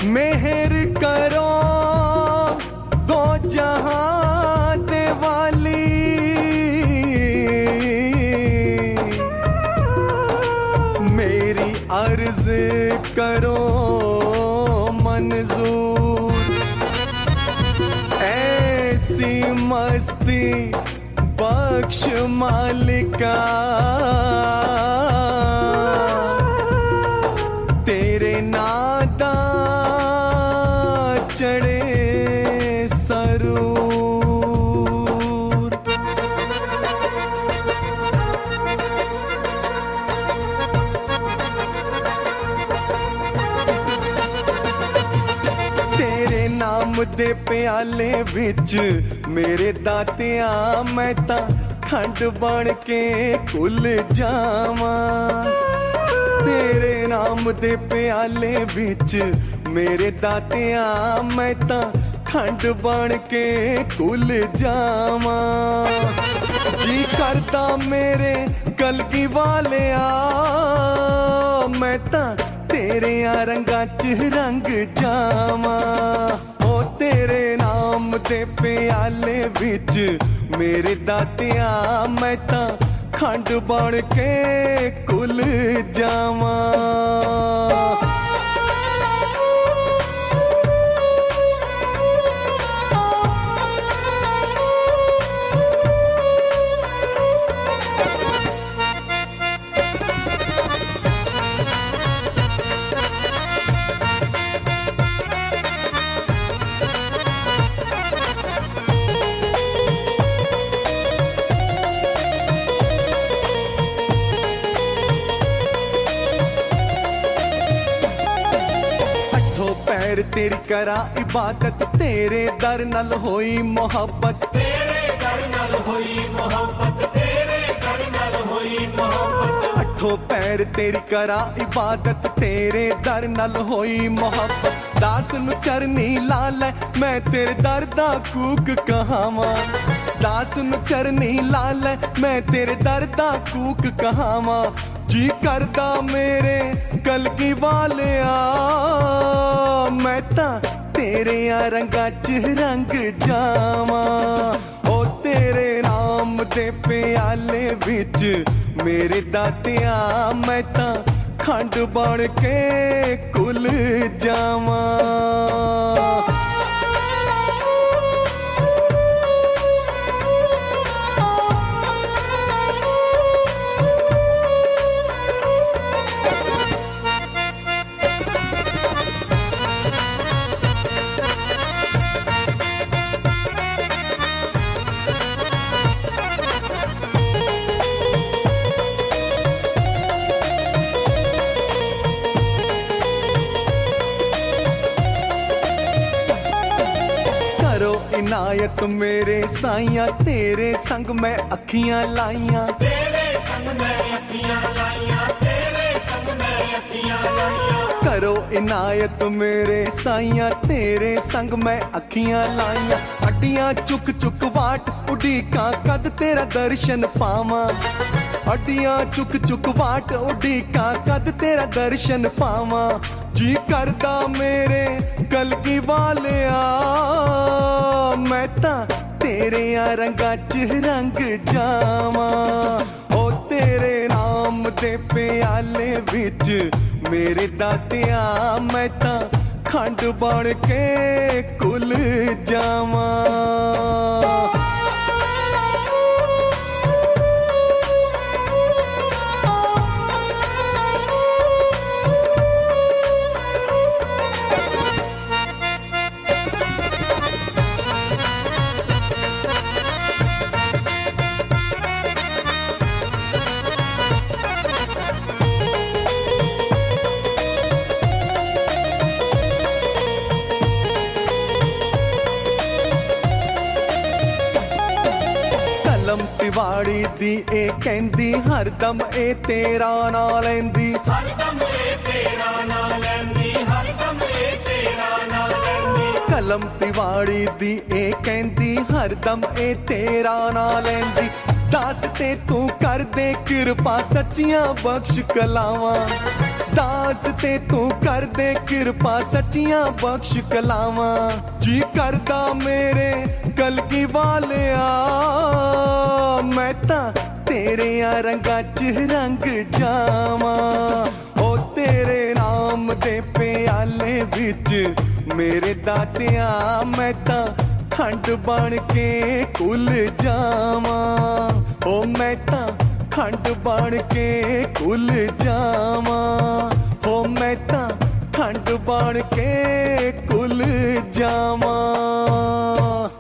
मेहर करो दो जहां दे वाली, मेरी अर्ज करो मंजूर। ऐसी मस्ती बख्श मालिका, तेरे नादा चढ़े सरूर। तेरे नाम दे प्याले विच मेरे दातिया मैं तां खंड बन के कुल जावां। तेरे नाम दे प्याले विच मेरे दातिया मैं तां खंड बन के कुल जावां। जी करदा मेरे कलगी वालिया मैं तां तेरे रंगा च रंग जावां। ओ तेरे नाम दे प्याले विच मेरे दातिया मैं तां खंड बन के कुल जावां। तेरी करा इबादत तेरे दर नल होई मोहब्बत, तेरे दर नल होई मोहब्बत, तेरे दर नल होई मोहब्बत। अठो पैर तेरी करा इबादत तेरे दर नल होई मोहब्बत। दास नु चरनी लाल मैं तेरे दर दा कूक कहावां। दास नु चरनी लाल मैं तेरे दर दा कूक कहावां। जी करदा मेरे कलगी वालिया मैं तां तेरे रंगा च रंग जावां। ओ तेरे नाम दे प्याले विच मेरे दातिया मैं तां खंड बन के कुल जावां। इनायत मेरे साइया तेरे संग मैं अखियां लाइया। तेरे संग मैं अखियां लाइया, तेरे संग मैं अखियां लाइया। करो इनायत मेरे साइया तेरे संग मैं अखियां लाइया। अड्डियां चुक चुक वाट उड़ीका कद तेरा दर्शन पावां। अड्डियां चुक चुक वाट उड़ीका कद तेरा दर्शन पावां। जी करदा मेरे कलगी वालिया मैं तां तेरे रंगा च रंग जावां। ओ तेरे नाम दे प्याले विच मेरे दातिया मैं तां खंड बन के कुल जावां। तिवाड़ी दी ए कहंदी हरदम ए तेरा ना लैंदी। हरदम ए तेरा ना लैंदी, हरदम ए तेरा ना लैंदी। कलम तिवाड़ी दी ए कहंदी हरदम ए तेरा ना लैंदी। दास ते तू कर दे कृपा सच्चियां बख्श कलावां। वास्ते तू कर दे कृपा सच्चियां बख्श कलावां जी करदा मेरे कलगी वालिया मैं तां तेरे रंगा च रंग जावां ओ तेरे नाम दे प्याले विच मेरे दातिया मैं तां खंड बन के कुल जावां ओ मैं तां खंड बन के कुल जावां हो मैं तां खंड बन के कुल जावां।